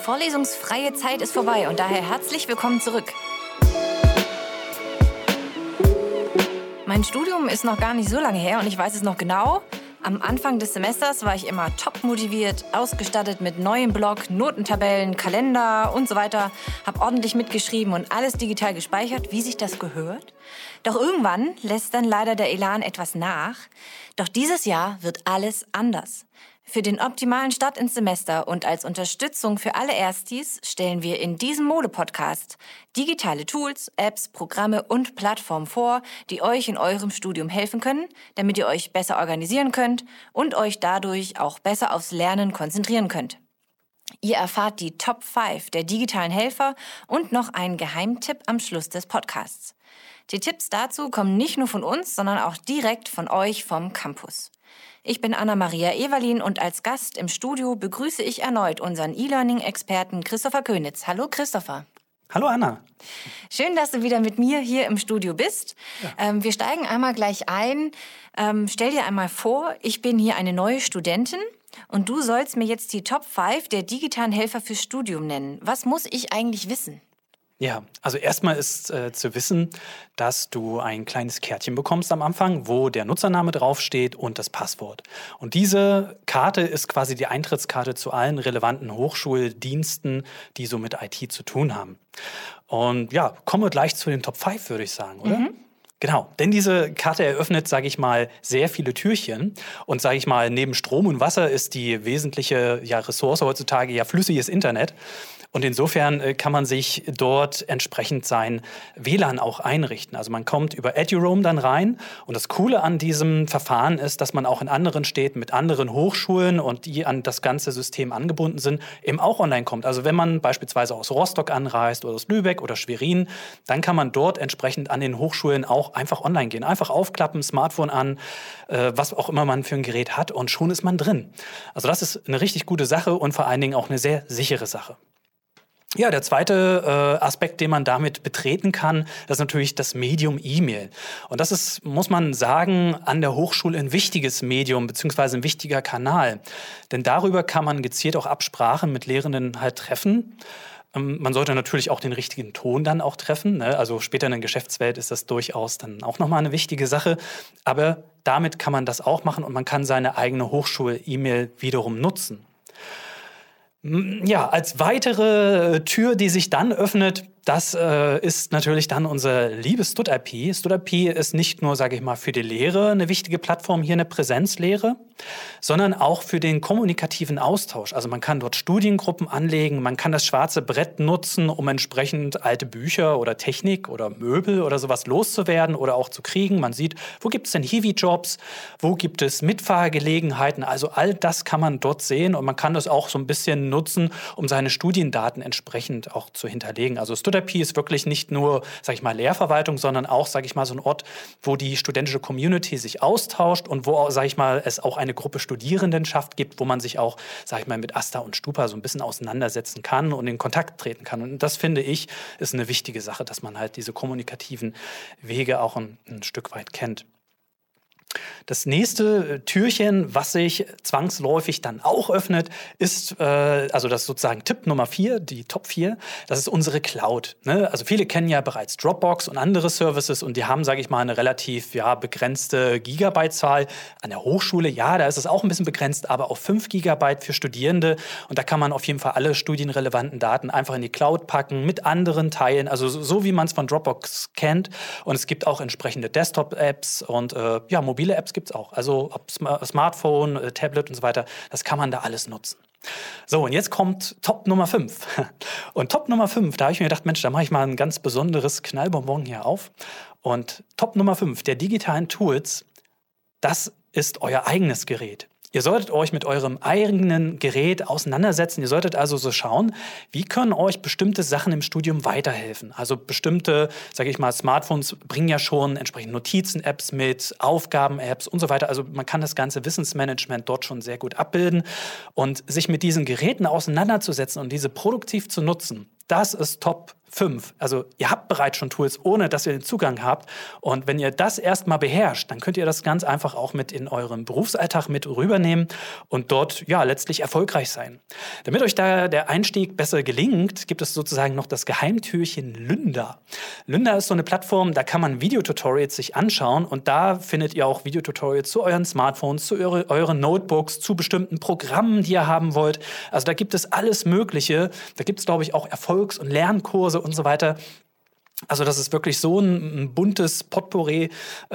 vorlesungsfreie Zeit ist vorbei und daher herzlich willkommen zurück. Mein Studium ist noch gar nicht so lange her und ich weiß es noch genau. Am Anfang des Semesters war ich immer top motiviert, ausgestattet mit neuem Blog, Notentabellen, Kalender und so weiter. Hab ordentlich mitgeschrieben und alles digital gespeichert, wie sich das gehört. Doch irgendwann lässt dann leider der Elan etwas nach. Doch dieses Jahr wird alles anders. Für den optimalen Start ins Semester und als Unterstützung für alle Erstis stellen wir in diesem Mode-Podcast digitale Tools, Apps, Programme und Plattformen vor, die euch in eurem Studium helfen können, damit ihr euch besser organisieren könnt und euch dadurch auch besser aufs Lernen konzentrieren könnt. Ihr erfahrt die Top 5 der digitalen Helfer und noch einen Geheimtipp am Schluss des Podcasts. Die Tipps dazu kommen nicht nur von uns, sondern auch direkt von euch vom Campus. Ich bin Anna-Maria Ewerlin und als Gast im Studio begrüße ich erneut unseren E-Learning-Experten Christopher Könitz. Hallo Christopher. Hallo Anna. Schön, dass du wieder mit mir hier im Studio bist. Ja. Wir steigen einmal gleich ein. Stell dir einmal vor, ich bin hier eine neue Studentin und du sollst mir jetzt die Top 5 der digitalen Helfer fürs Studium nennen. Was muss ich eigentlich wissen? Ja, also erstmal ist zu wissen, dass du ein kleines Kärtchen bekommst am Anfang, wo der Nutzername draufsteht und das Passwort. Und diese Karte ist quasi die Eintrittskarte zu allen relevanten Hochschuldiensten, die so mit IT zu tun haben. Und ja, kommen wir gleich zu den Top 5, würde ich sagen, oder? Mhm. Genau, denn diese Karte eröffnet, sage ich mal, sehr viele Türchen. Und sage ich mal, neben Strom und Wasser ist die wesentliche Ressource heutzutage flüssiges Internet. Und insofern kann man sich dort entsprechend sein WLAN auch einrichten. Also man kommt über EduRoam dann rein. Und das Coole an diesem Verfahren ist, dass man auch in anderen Städten mit anderen Hochschulen und die an das ganze System angebunden sind, eben auch online kommt. Also wenn man beispielsweise aus Rostock anreist oder aus Lübeck oder Schwerin, dann kann man dort entsprechend an den Hochschulen auch einfach online gehen. Einfach aufklappen, Smartphone an, was auch immer man für ein Gerät hat und schon ist man drin. Also das ist eine richtig gute Sache und vor allen Dingen auch eine sehr sichere Sache. Ja, der zweite Aspekt, den man damit betreten kann, das ist natürlich das Medium E-Mail. Und das ist, muss man sagen, an der Hochschule ein wichtiges Medium bzw. ein wichtiger Kanal. Denn darüber kann man gezielt auch Absprachen mit Lehrenden halt treffen. Man sollte natürlich auch den richtigen Ton dann auch treffen. Ne? Also später in der Geschäftswelt ist das durchaus dann auch nochmal eine wichtige Sache. Aber damit kann man das auch machen und man kann seine eigene Hochschul-E-Mail wiederum nutzen. Ja, als weitere Tür, die sich dann öffnet, das ist natürlich dann unser liebes StudIP. StudIP ist nicht nur, sage ich mal, für die Lehre eine wichtige Plattform, hier eine Präsenzlehre, sondern auch für den kommunikativen Austausch. Also man kann dort Studiengruppen anlegen, man kann das schwarze Brett nutzen, um entsprechend alte Bücher oder Technik oder Möbel oder sowas loszuwerden oder auch zu kriegen. Man sieht, wo gibt es denn Hiwi-Jobs, wo gibt es Mitfahrgelegenheiten. Also all das kann man dort sehen und man kann das auch so ein bisschen nutzen, um seine Studiendaten entsprechend auch zu hinterlegen. Also StudIP ist wirklich nicht nur, sage ich mal, Lehrverwaltung, sondern auch, sage ich mal, so ein Ort, wo die studentische Community sich austauscht und wo, sage ich mal, es auch eine Gruppe Studierendenschaft gibt, wo man sich auch, sage ich mal, mit AStA und Stupa so ein bisschen auseinandersetzen kann und in Kontakt treten kann. Und das, finde ich, ist eine wichtige Sache, dass man halt diese kommunikativen Wege auch ein Stück weit kennt. Das nächste Türchen, was sich zwangsläufig dann auch öffnet, ist, also das ist sozusagen Tipp Nummer 4, die Top 4, das ist unsere Cloud. Ne? Also viele kennen ja bereits Dropbox und andere Services und die haben, sage ich mal, eine relativ begrenzte Gigabyte-Zahl. An der Hochschule, da ist es auch ein bisschen begrenzt, aber auf 5 Gigabyte für Studierende. Und da kann man auf jeden Fall alle studienrelevanten Daten einfach in die Cloud packen, mit anderen teilen, also so wie man es von Dropbox kennt. Und es gibt auch entsprechende Desktop-Apps und mobile Apps gibt es auch. Also ob Smartphone, Tablet und so weiter, das kann man da alles nutzen. So, und jetzt kommt Top Nummer 5. Und Top Nummer 5, da habe ich mir gedacht, Mensch, da mache ich mal ein ganz besonderes Knallbonbon hier auf. Und Top Nummer 5 der digitalen Tools, das ist euer eigenes Gerät. Ihr solltet euch mit eurem eigenen Gerät auseinandersetzen. Ihr solltet also so schauen, wie können euch bestimmte Sachen im Studium weiterhelfen. Also bestimmte, sage ich mal, Smartphones bringen ja schon entsprechend Notizen-Apps mit, Aufgaben-Apps und so weiter. Also man kann das ganze Wissensmanagement dort schon sehr gut abbilden. Und sich mit diesen Geräten auseinanderzusetzen und diese produktiv zu nutzen, das ist Top 5. Also ihr habt bereits schon Tools, ohne dass ihr den Zugang habt. Und wenn ihr das erstmal beherrscht, dann könnt ihr das ganz einfach auch mit in euren Berufsalltag mit rübernehmen und dort letztlich erfolgreich sein. Damit euch da der Einstieg besser gelingt, gibt es sozusagen noch das Geheimtürchen Lynda. Lynda ist so eine Plattform, da kann man Videotutorials sich anschauen und da findet ihr auch Videotutorials zu euren Smartphones, zu euren Notebooks, zu bestimmten Programmen, die ihr haben wollt. Also da gibt es alles Mögliche. Da gibt es, glaube ich, auch Erfolgs- und Lernkurse und so weiter. Also das ist wirklich so ein buntes Potpourri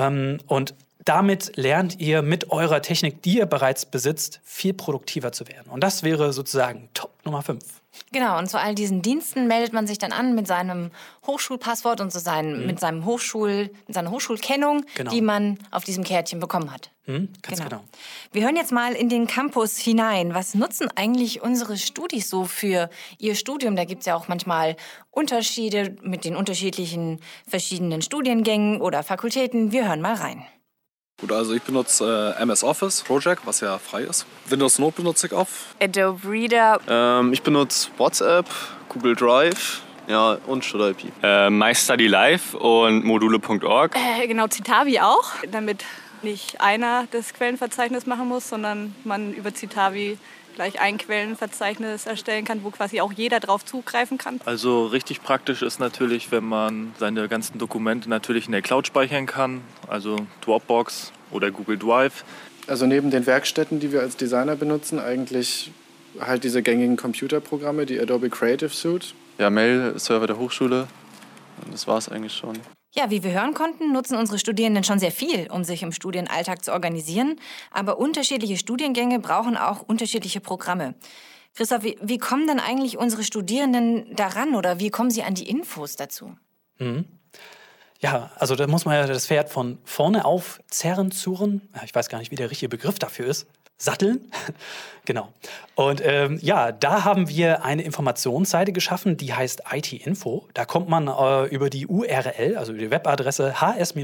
und damit lernt ihr mit eurer Technik, die ihr bereits besitzt, viel produktiver zu werden. Und das wäre sozusagen Top Nummer 5. Genau, und zu all diesen Diensten meldet man sich dann an mit seinem Hochschulpasswort und mit seiner Hochschulkennung, die man auf diesem Kärtchen bekommen hat. Ganz genau. Wir hören jetzt mal in den Campus hinein. Was nutzen eigentlich unsere Studis so für ihr Studium? Da gibt es ja auch manchmal Unterschiede mit den unterschiedlichen verschiedenen Studiengängen oder Fakultäten. Wir hören mal rein. Gut, also ich benutze MS Office Project, was ja frei ist. Windows Note benutze ich auch. Adobe Reader. Ich benutze WhatsApp, Google Drive, und StudIP. MyStudyLive und module.org. Genau, Citavi auch, damit nicht einer das Quellenverzeichnis machen muss, sondern man über Citavi gleich ein Quellenverzeichnis erstellen kann, wo quasi auch jeder drauf zugreifen kann. Also richtig praktisch ist natürlich, wenn man seine ganzen Dokumente natürlich in der Cloud speichern kann, also Dropbox oder Google Drive. Also neben den Werkstätten, die wir als Designer benutzen, eigentlich halt diese gängigen Computerprogramme, die Adobe Creative Suite. Ja, Mail-Server der Hochschule, das war es eigentlich schon. Ja, wie wir hören konnten, nutzen unsere Studierenden schon sehr viel, um sich im Studienalltag zu organisieren. Aber unterschiedliche Studiengänge brauchen auch unterschiedliche Programme. Christoph, wie kommen denn eigentlich unsere Studierenden daran oder wie kommen sie an die Infos dazu? Ja, also da muss man ja das Pferd von vorne auf zerren, zurren. Ich weiß gar nicht, wie der richtige Begriff dafür ist. Satteln. Genau. Und da haben wir eine Informationsseite geschaffen, die heißt IT-Info. Da kommt man über die URL, also über die Webadresse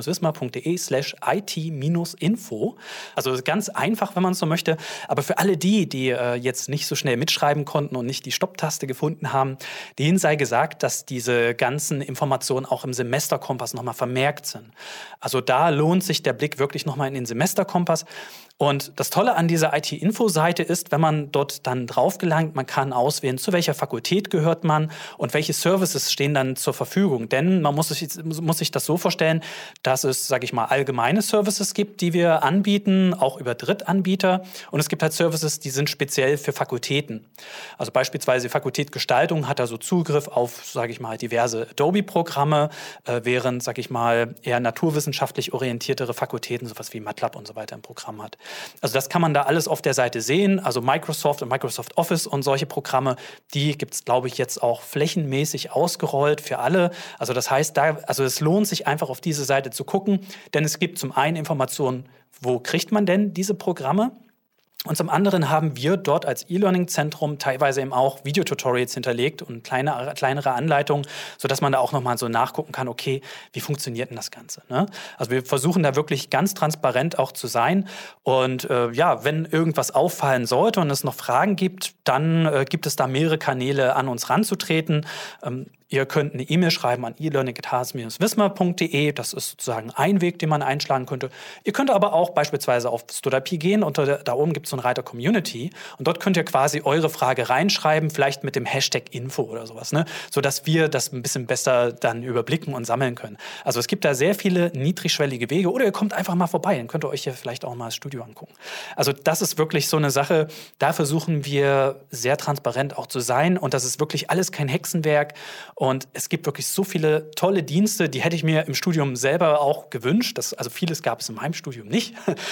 hs-wismar.de/it-info. Also ganz einfach, wenn man es so möchte. Aber für alle die jetzt nicht so schnell mitschreiben konnten und nicht die Stopptaste gefunden haben, denen sei gesagt, dass diese ganzen Informationen auch im Semesterkompass nochmal vermerkt sind. Also da lohnt sich der Blick wirklich nochmal in den Semesterkompass. Und das Tolle an dieser IT-Info-Seite ist, wenn man dort dann drauf gelangt, man kann auswählen, zu welcher Fakultät gehört man und welche Services stehen dann zur Verfügung. Denn man muss sich das so vorstellen, dass es, sage ich mal, allgemeine Services gibt, die wir anbieten, auch über Drittanbieter. Und es gibt halt Services, die sind speziell für Fakultäten. Also beispielsweise die Fakultät Gestaltung hat da so Zugriff auf, sage ich mal, diverse Adobe-Programme, während, sage ich mal, eher naturwissenschaftlich orientiertere Fakultäten, sowas wie MATLAB und so weiter im Programm hat. Also das kann man da alles auf der Seite sehen. Also Microsoft und Microsoft Office und solche Programme, die gibt es, glaube ich, jetzt auch flächenmäßig ausgerollt für alle. Also das heißt, es lohnt sich einfach auf diese Seite zu gucken, denn es gibt zum einen Informationen, wo kriegt man denn diese Programme? Und zum anderen haben wir dort als E-Learning-Zentrum teilweise eben auch Videotutorials hinterlegt und kleinere Anleitungen, sodass man da auch nochmal so nachgucken kann, okay, wie funktioniert denn das Ganze? Ne? Also wir versuchen da wirklich ganz transparent auch zu sein. Und wenn irgendwas auffallen sollte und es noch Fragen gibt, dann gibt es da mehrere Kanäle, an uns ranzutreten. Ihr könnt eine E-Mail schreiben an e-learning@hs-wismar.de. Das ist sozusagen ein Weg, den man einschlagen könnte. Ihr könnt aber auch beispielsweise auf StudIP gehen. Da oben gibt es so einen Reiter Community. Und dort könnt ihr quasi eure Frage reinschreiben, vielleicht mit dem Hashtag Info oder sowas, ne? Sodass wir das ein bisschen besser dann überblicken und sammeln können. Also es gibt da sehr viele niedrigschwellige Wege. Oder ihr kommt einfach mal vorbei. Dann könnt ihr euch ja vielleicht auch mal das Studio angucken. Also das ist wirklich so eine Sache, da versuchen wir sehr transparent auch zu sein. Und das ist wirklich alles kein Hexenwerk. Und es gibt wirklich so viele tolle Dienste, die hätte ich mir im Studium selber auch gewünscht. Also vieles gab es in meinem Studium nicht.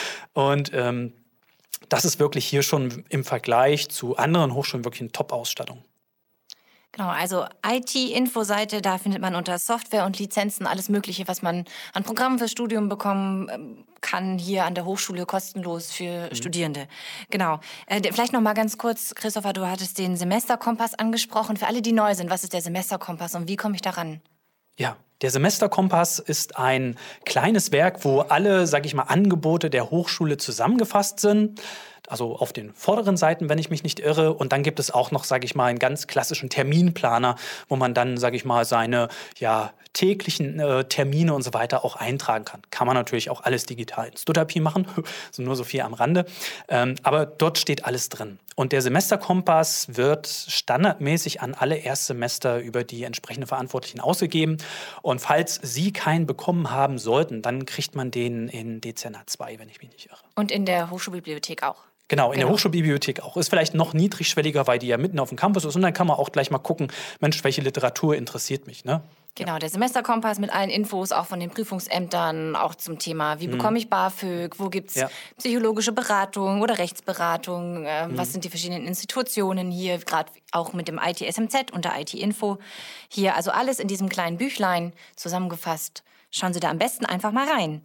Und das ist wirklich hier schon im Vergleich zu anderen Hochschulen wirklich eine Top-Ausstattung. Genau, also IT-Info-Seite, da findet man unter Software und Lizenzen alles Mögliche, was man an Programmen fürs Studium bekommen kann, hier an der Hochschule kostenlos für Studierende. Genau. Vielleicht noch mal ganz kurz, Christopher, du hattest den Semesterkompass angesprochen. Für alle, die neu sind, was ist der Semesterkompass und wie komme ich daran? Ja, der Semesterkompass ist ein kleines Werk, wo alle, sage ich mal, Angebote der Hochschule zusammengefasst sind. Also auf den vorderen Seiten, wenn ich mich nicht irre. Und dann gibt es auch noch, sage ich mal, einen ganz klassischen Terminplaner, wo man dann, sage ich mal, seine täglichen Termine und so weiter auch eintragen kann. Kann man natürlich auch alles digital in Stutterpi machen, so nur so viel am Rande. Aber dort steht alles drin. Und der Semesterkompass wird standardmäßig an alle Erstsemester über die entsprechenden Verantwortlichen ausgegeben. Und falls Sie keinen bekommen haben sollten, dann kriegt man den in Dezernat 2, wenn ich mich nicht irre. Und in der Hochschulbibliothek auch. Genau, in der Hochschulbibliothek auch. Ist vielleicht noch niedrigschwelliger, weil die ja mitten auf dem Campus ist. Und dann kann man auch gleich mal gucken, Mensch, welche Literatur interessiert mich, ne? Genau, der Semesterkompass mit allen Infos, auch von den Prüfungsämtern, auch zum Thema, wie bekomme ich BAföG, wo gibt es psychologische Beratung oder Rechtsberatung, was sind die verschiedenen Institutionen hier, gerade auch mit dem IT-SMZ unter IT-Info. Hier, also alles in diesem kleinen Büchlein zusammengefasst. Schauen Sie da am besten einfach mal rein.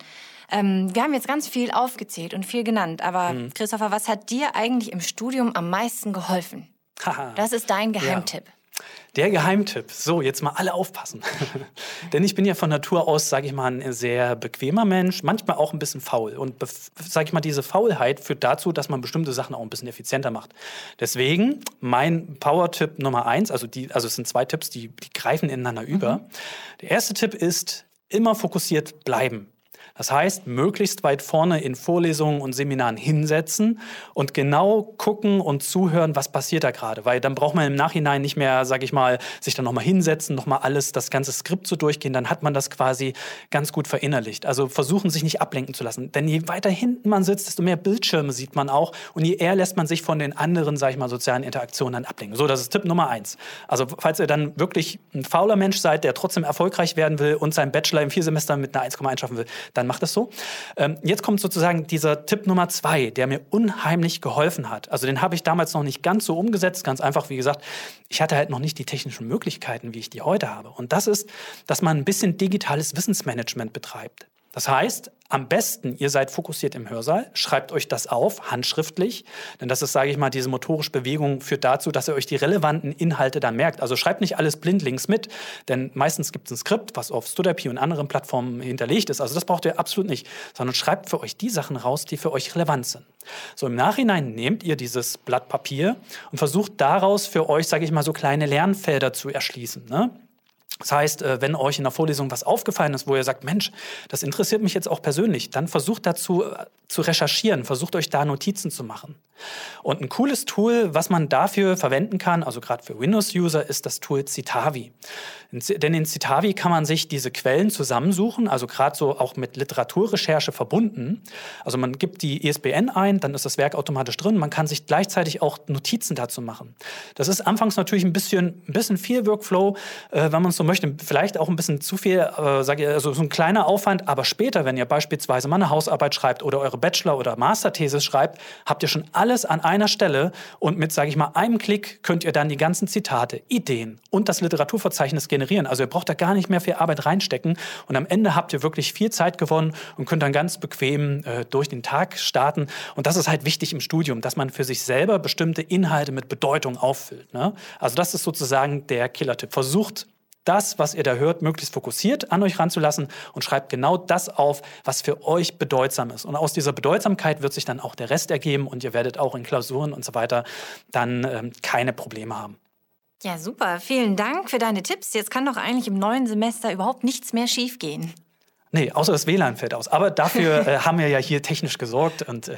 Wir haben jetzt ganz viel aufgezählt und viel genannt, aber Christopher, was hat dir eigentlich im Studium am meisten geholfen? Das ist dein Geheimtipp. Ja. Der Geheimtipp. So, jetzt mal alle aufpassen. Denn ich bin ja von Natur aus, sage ich mal, ein sehr bequemer Mensch, manchmal auch ein bisschen faul. Und, sage ich mal, diese Faulheit führt dazu, dass man bestimmte Sachen auch ein bisschen effizienter macht. Deswegen mein Power-Tipp Nummer 1, also es sind 2 Tipps, die greifen ineinander über. Der erste Tipp ist, immer fokussiert bleiben. Das heißt, möglichst weit vorne in Vorlesungen und Seminaren hinsetzen und genau gucken und zuhören, was passiert da gerade. Weil dann braucht man im Nachhinein nicht mehr, sage ich mal, sich dann nochmal hinsetzen, nochmal das ganze Skript so durchgehen. Dann hat man das quasi ganz gut verinnerlicht. Also versuchen, sich nicht ablenken zu lassen. Denn je weiter hinten man sitzt, desto mehr Bildschirme sieht man auch. Und je eher lässt man sich von den anderen, sage ich mal, sozialen Interaktionen dann ablenken. So, das ist Tipp Nummer 1. Also falls ihr dann wirklich ein fauler Mensch seid, der trotzdem erfolgreich werden will und seinen Bachelor im 4 Semester mit einer 1,1 schaffen will, dann macht das so. Jetzt kommt sozusagen dieser Tipp Nummer 2, der mir unheimlich geholfen hat. Also den habe ich damals noch nicht ganz so umgesetzt. Ganz einfach, wie gesagt, ich hatte halt noch nicht die technischen Möglichkeiten, wie ich die heute habe. Und das ist, dass man ein bisschen digitales Wissensmanagement betreibt. Das heißt, am besten, ihr seid fokussiert im Hörsaal, schreibt euch das auf, handschriftlich. Denn das ist, sage ich mal, diese motorische Bewegung führt dazu, dass ihr euch die relevanten Inhalte dann merkt. Also schreibt nicht alles blindlings mit, denn meistens gibt es ein Skript, was auf Stutterpi und anderen Plattformen hinterlegt ist. Also das braucht ihr absolut nicht, sondern schreibt für euch die Sachen raus, die für euch relevant sind. So im Nachhinein nehmt ihr dieses Blatt Papier und versucht daraus für euch, sage ich mal, so kleine Lernfelder zu erschließen, ne? Das heißt, wenn euch in der Vorlesung was aufgefallen ist, wo ihr sagt, Mensch, das interessiert mich jetzt auch persönlich, dann versucht dazu zu recherchieren, versucht euch da Notizen zu machen. Und ein cooles Tool, was man dafür verwenden kann, also gerade für Windows-User, ist das Tool Citavi. Denn in Citavi kann man sich diese Quellen zusammensuchen, also gerade so auch mit Literaturrecherche verbunden. Also man gibt die ISBN ein, dann ist das Werk automatisch drin. Man kann sich gleichzeitig auch Notizen dazu machen. Das ist anfangs natürlich ein bisschen viel Workflow, wenn man es so möchte. Vielleicht auch ein bisschen zu viel, also so ein kleiner Aufwand. Aber später, wenn ihr beispielsweise mal eine Hausarbeit schreibt oder eure Bachelor- oder Masterthesis schreibt, habt ihr schon alles an einer Stelle. Und mit, sage ich mal, einem Klick könnt ihr dann die ganzen Zitate, Ideen und das Literaturverzeichnis generieren. Also ihr braucht da gar nicht mehr viel Arbeit reinstecken. Und am Ende habt ihr wirklich viel Zeit gewonnen und könnt dann ganz bequem durch den Tag starten. Und das ist halt wichtig im Studium, dass man für sich selber bestimmte Inhalte mit Bedeutung auffüllt, ne? Also das ist sozusagen der Killer-Tipp. Versucht das, was ihr da hört, möglichst fokussiert an euch ranzulassen und schreibt genau das auf, was für euch bedeutsam ist. Und aus dieser Bedeutsamkeit wird sich dann auch der Rest ergeben und ihr werdet auch in Klausuren und so weiter dann keine Probleme haben. Ja, super. Vielen Dank für deine Tipps. Jetzt kann doch eigentlich im neuen Semester überhaupt nichts mehr schiefgehen. Nee, außer das WLAN fällt aus. Aber dafür haben wir ja hier technisch gesorgt und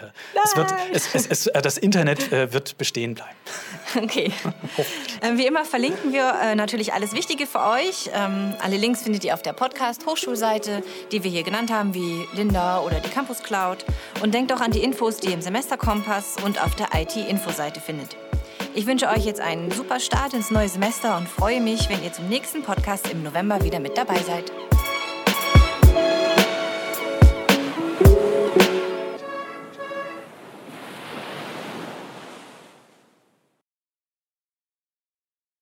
das Internet wird bestehen bleiben. Okay. Wie immer verlinken wir natürlich alles Wichtige für euch. Alle Links findet ihr auf der Podcast-Hochschulseite, die wir hier genannt haben, wie Linda oder die Campus Cloud. Und denkt auch an die Infos, die ihr im Semesterkompass und auf der IT-Info-Seite findet. Ich wünsche euch jetzt einen super Start ins neue Semester und freue mich, wenn ihr zum nächsten Podcast im November wieder mit dabei seid.